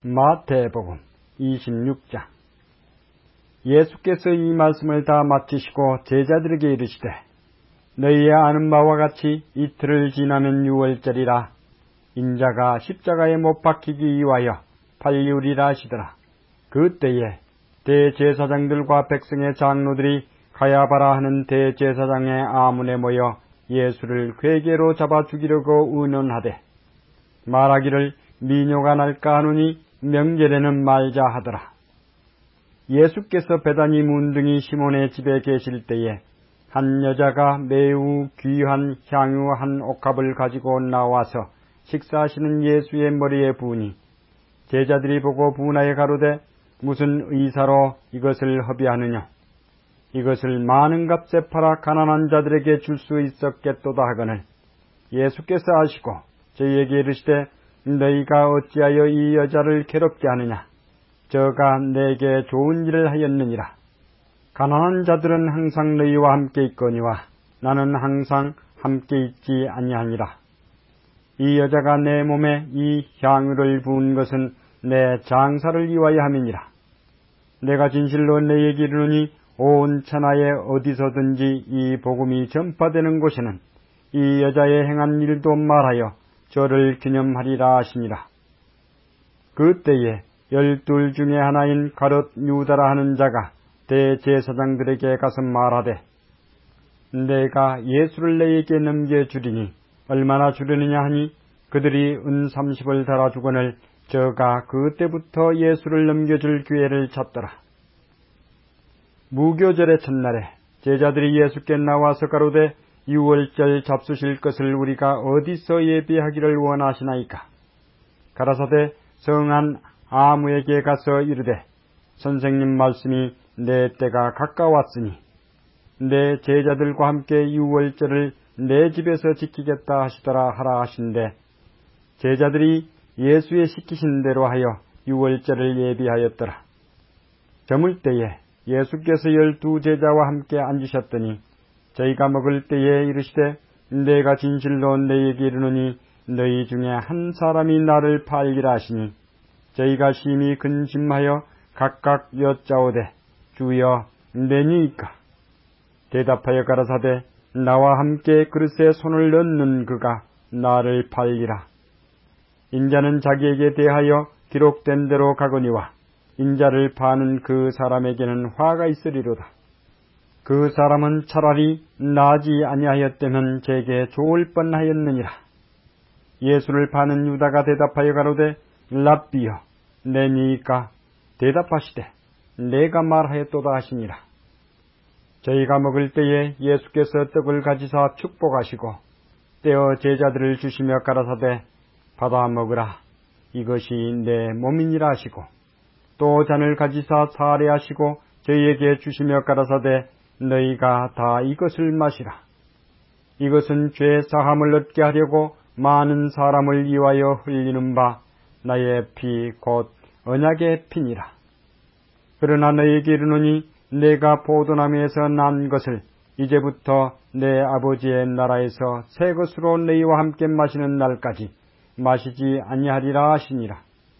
마태복음 26장. 예수께서 이 말씀을 다 마치시고 제자들에게 이르시되, 너희의 아는 바와 같이 이틀을 지나면 유월절이라 인자가 십자가에 못 박히기 위하여 팔리우리라 하시더라. 그때에 대제사장들과 백성의 장로들이 가야바라 하는 대제사장의 아문에 모여 예수를 궤계로 잡아 죽이려고 의논하되 말하기를 미뇨가 날까 하노니 명절에는 말자 하더라. 예수께서 베다니 문둥이 시몬의 집에 계실 때에 한 여자가 매우 귀한 향유 한 옥합을 가지고 나와서 식사하시는 예수의 머리에 부으니 제자들이 보고 분하여 가로되 무슨 의사로 이것을 허비하느냐? 이것을 많은 값에 팔아 가난한 자들에게 줄 수 있었겠도다 하거늘 예수께서 아시고 저희에게 이르시되 너희가 어찌하여 이 여자를 괴롭게 하느냐? 저가 내게 좋은 일을 하였느니라. 가난한 자들은 항상 너희와 함께 있거니와 나는 항상 함께 있지 아니하니라. 이 여자가 내 몸에 이 향유를 부은 것은 내 장사를 위하여 함이니라. 내가 진실로 너희에게 이르노니 온 천하에 어디서든지 이 복음이 전파되는 곳에는 이 여자의 행한 일도 말하여 저를 기념하리라 하시니라. 그때에 12 중에 하나인 가룟 유다라 하는 자가 대제사장들에게 가서 말하되 내가 예수를 너희에게 넘겨주리니 얼마나 주려느냐 하니 그들이 은 30을 달아주거늘 저가 그때부터 예수를 넘겨줄 기회를 찾더라. 무교절의 첫날에 제자들이 예수께 나와서 가로되 유월절 잡수실 것을 우리가 어디서 예비하기를 원하시나이까? 가라사대 성한 아무에게 가서 이르되 선생님 말씀이 내 때가 가까웠으니 내 제자들과 함께 유월절을 내 집에서 지키겠다 하시더라 하라 하신대 제자들이 예수의 시키신 대로 하여 유월절을 예비하였더라. 저물 때에 예수께서 12 제자와 함께 앉으셨더니 저희가 먹을 때에 이르시되 내가 진실로 너희에게 이르노니 너희 중에 한 사람이 나를 팔리라 하시니 저희가 심히 근심하여 각각 여짜오되 주여 내니이까? 대답하여 가라사대 나와 함께 그릇에 손을 넣는 그가 나를 팔리라. 인자는 자기에게 대하여 기록된 대로 가거니와 인자를 파는 그 사람에게는 화가 있으리로다. 그 사람은 차라리 나지 아니하였다면 제게 좋을 뻔하였느니라. 예수를 파는 유다가 대답하여 가로되 랍비여 내니이까? 대답하시되 내가 말하였도다 하시니라. 저희가 먹을 때에 예수께서 떡을 가지사 축복하시고 떼어 제자들을 주시며 가라사대 받아 먹으라 이것이 내 몸이니라 하시고 또 잔을 가지사 사례하시고 저희에게 주시며 가라사대 너희가 다 이것을 마시라. 이것은 죄 사함을 얻게 하려고 많은 사람을 위하여 흘리는 바 나의 피 곧 언약의 피니라. 그러나 너희에게 이르노니 내가 포도나무에서 난 것을 이제부터 내 아버지의 나라에서 새 것으로 너희와 함께 마시는 날까지 마시지 아니하리라 하시니라.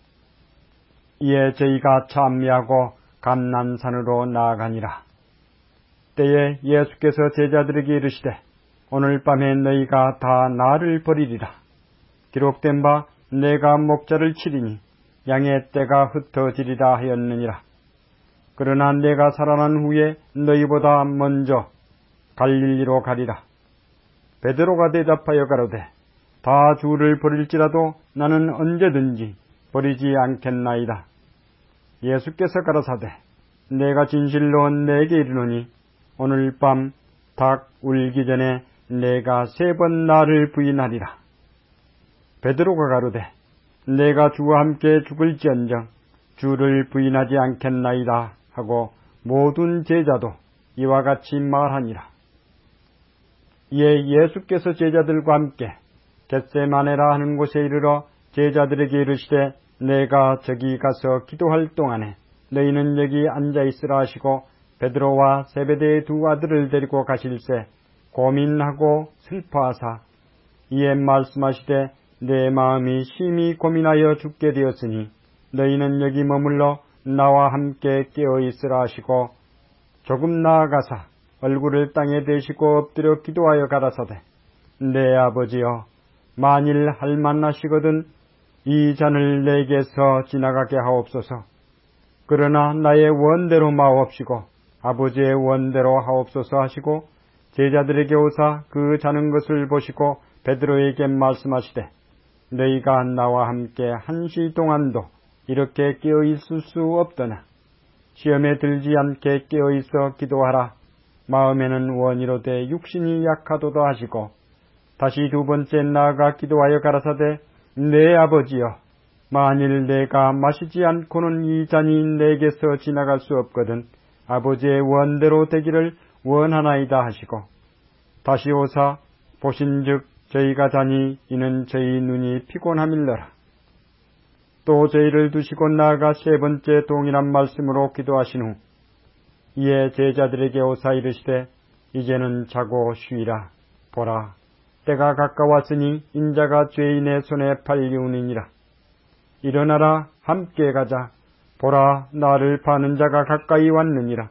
이에 저희가 찬미하고 감난산으로 나아가니라. 때에 예수께서 제자들에게 이르시되 오늘 밤에 너희가 다 나를 버리리라. 기록된 바 내가 목자를 치리니 양의 떼가 흩어지리라 하였느니라. 그러나 내가 살아난 후에 너희보다 먼저 갈릴리로 가리라. 베드로가 대답하여 가로되 다 주를 버릴지라도 나는 언제든지 버리지 않겠나이다. 예수께서 가라사대 내가 진실로 내게 이르노니 오늘 밤 닭 울기 전에 내가 3번 나를 부인하리라. 베드로가 가로되 내가 주와 함께 죽을지언정 주를 부인하지 않겠나이다 하고 모든 제자도 이와 같이 말하니라. 이에 예수께서 제자들과 함께 겟세마네라 하는 곳에 이르러 제자들에게 이르시되 내가 저기 가서 기도할 동안에 너희는 여기 앉아있으라 하시고 베드로와 세베대의 2 아들을 데리고 가실새 고민하고 슬퍼하사 이에 말씀하시되 내 마음이 심히 고민하여 죽게 되었으니 너희는 여기 머물러 나와 함께 깨어있으라 하시고 조금 나아가사 얼굴을 땅에 대시고 엎드려 기도하여 가라사대 내 아버지여 만일 할만하시거든 이 잔을 내게서 지나가게 하옵소서. 그러나 나의 원대로 마옵시고 아버지의 원대로 하옵소서 하시고 제자들에게 오사 그 자는 것을 보시고 베드로에게 말씀하시되 너희가 나와 함께 한시 동안도 이렇게 깨어있을 수 없더냐. 시험에 들지 않게 깨어있어 기도하라. 마음에는 원이로되 육신이 약하도다 하시고 다시 두 번째 나아가 기도하여 가라사대 내 아버지여 만일 내가 마시지 않고는 이 잔이 내게서 지나갈 수 없거든 아버지의 원대로 되기를 원하나이다 하시고 다시 오사 보신즉 저희가 자니 이는 저희 눈이 피곤함일러라. 또 저희를 두시고 나아가 세 번째 동일한 말씀으로 기도하신 후 이에 제자들에게 오사 이르시되 이제는 자고 쉬이라. 보라 때가 가까웠으니 인자가 죄인의 손에 팔리우느니라. 일어나라 함께 가자. 보라 나를 파는 자가 가까이 왔느니라.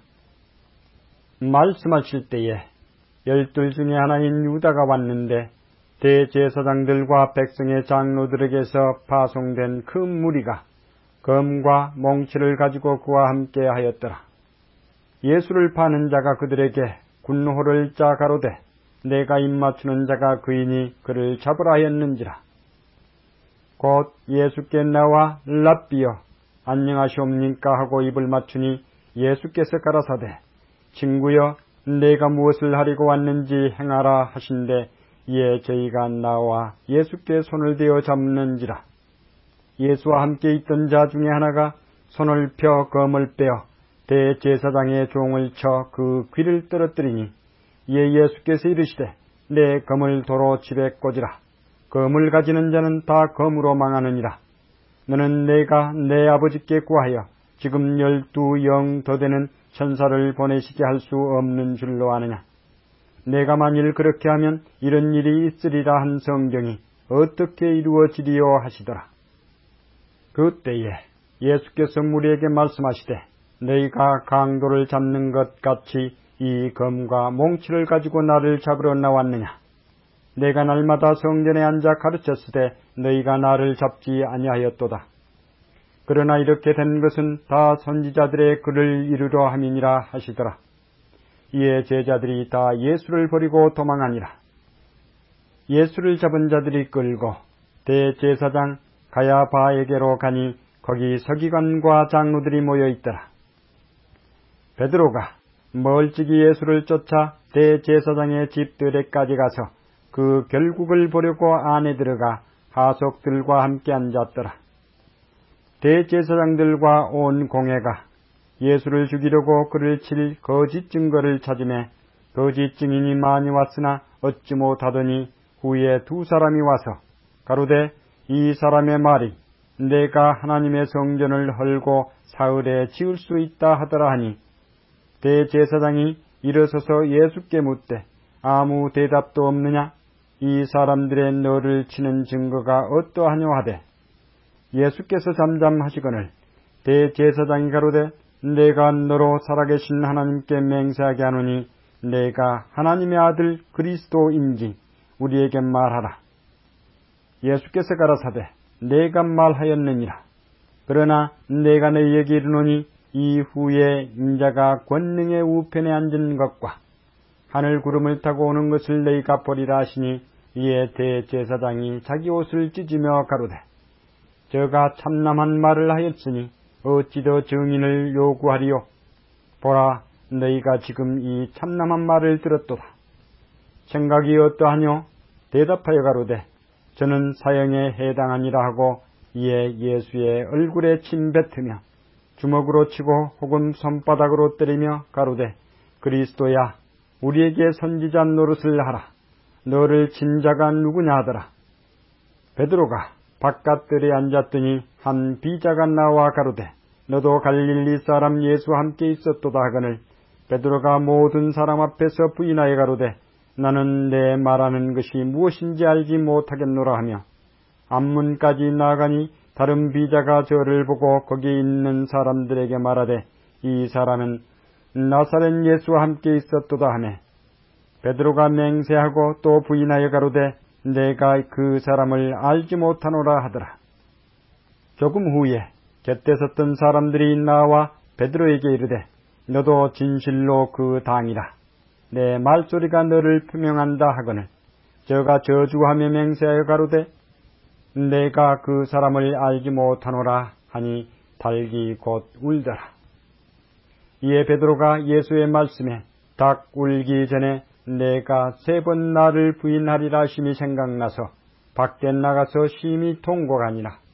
말씀하실 때에 12 중에 하나인 유다가 왔는데 대제사장들과 백성의 장로들에게서 파송된 그 무리가 검과 몽치를 가지고 그와 함께 하였더라. 예수를 파는 자가 그들에게 군호를 짜 가로되 내가 입맞추는 자가 그이니 그를 잡으라 하였는지라. 곧 예수께 나와 랍비여 안녕하시옵니까 하고 입을 맞추니 예수께서 가라사대 친구여 내가 무엇을 하려고 왔는지 행하라 하신대 이에 저희가 나와 예수께 손을 대어 잡는지라. 예수와 함께 있던 자 중에 하나가 손을 펴 검을 빼어 대제사장의 종을 쳐 그 귀를 떨어뜨리니 이에 예수께서 이르시되 내 검을 도로 집에 꽂으라. 검을 가지는 자는 다 검으로 망하느니라. 너는 내가 내 아버지께 구하여 지금 12영 더 되는 천사를 보내시게 할 수 없는 줄로 아느냐. 내가 만일 그렇게 하면 이런 일이 있으리라 한 성경이 어떻게 이루어지리요 하시더라. 그때에 예수께서 무리에게 말씀하시되 너희가 강도를 잡는 것 같이 이 검과 몽치를 가지고 나를 잡으러 나왔느냐. 내가 날마다 성전에 앉아 가르쳤으되 너희가 나를 잡지 아니하였도다. 그러나 이렇게 된 것은 다 선지자들의 글을 이루려 함이니라 하시더라. 이에 제자들이 다 예수를 버리고 도망하니라. 예수를 잡은 자들이 끌고 대제사장 가야바에게로 가니 거기 서기관과 장로들이 모여 있더라. 베드로가 멀찍이 예수를 쫓아 대제사장의 집들에까지 가서 그 결국을 보려고 안에 들어가 하석들과 함께 앉았더라. 대제사장들과 온 공회가 예수를 죽이려고 그를 칠 거짓 증거를 찾으매 거짓 증인이 많이 왔으나 얻지 못하더니 후에 두 사람이 와서 가로되 이 사람의 말이 내가 하나님의 성전을 헐고 사흘에 지을 수 있다 하더라 하니 대제사장이 일어서서 예수께 묻되 아무 대답도 없느냐. 이 사람들의 너를 치는 증거가 어떠하뇨 하되 예수께서 잠잠하시거늘 대제사장이 가로되 내가 너로 살아계신 하나님께 맹세하게 하노니 내가 하나님의 아들 그리스도인지 우리에게 말하라. 예수께서 가라사대 내가 말하였느니라. 그러나 내가 너희에게 이르노니 이후에 인자가 권능의 우편에 앉은 것과 하늘 구름을 타고 오는 것을 너희가 보리라 하시니 이에 대제사장이 자기 옷을 찢으며 가로되 저가 참남한 말을 하였으니 어찌 더 증인을 요구하리요. 보라 너희가 지금 이 참남한 말을 들었도다. 생각이 어떠하뇨. 대답하여 가로되 저는 사형에 해당하니라 하고 이에 예수의 얼굴에 침 뱉으며 주먹으로 치고 혹은 손바닥으로 때리며 가로되 그리스도야 우리에게 선지자 노릇을 하라. 너를 친 자가 누구냐 하더라. 베드로가 바깥들에 앉았더니 한 비자가 나와 가로되 너도 갈릴리 사람 예수와 함께 있었도다 하거늘 베드로가 모든 사람 앞에서 부인하여 가로되 나는 내 말하는 것이 무엇인지 알지 못하겠노라 하며 앞문까지 나아가니 다른 비자가 저를 보고 거기 있는 사람들에게 말하되 이 사람은 나사렛 예수와 함께 있었도다 하매 베드로가 맹세하고 또 부인하여 가로되 내가 그 사람을 알지 못하노라 하더라. 조금 후에 곁에 섰던 사람들이 나와 베드로에게 이르되 너도 진실로 그 당이라. 내 말소리가 너를 표명한다 하거늘 저가 저주하며 맹세하여 가로되 내가 그 사람을 알지 못하노라 하니 달기 곧 울더라. 이에 베드로가 예수의 말씀에 닭 울기 전에 내가 3번 나를 부인하리라 심히 생각나서 밖에 나가서 심히 통곡하니라.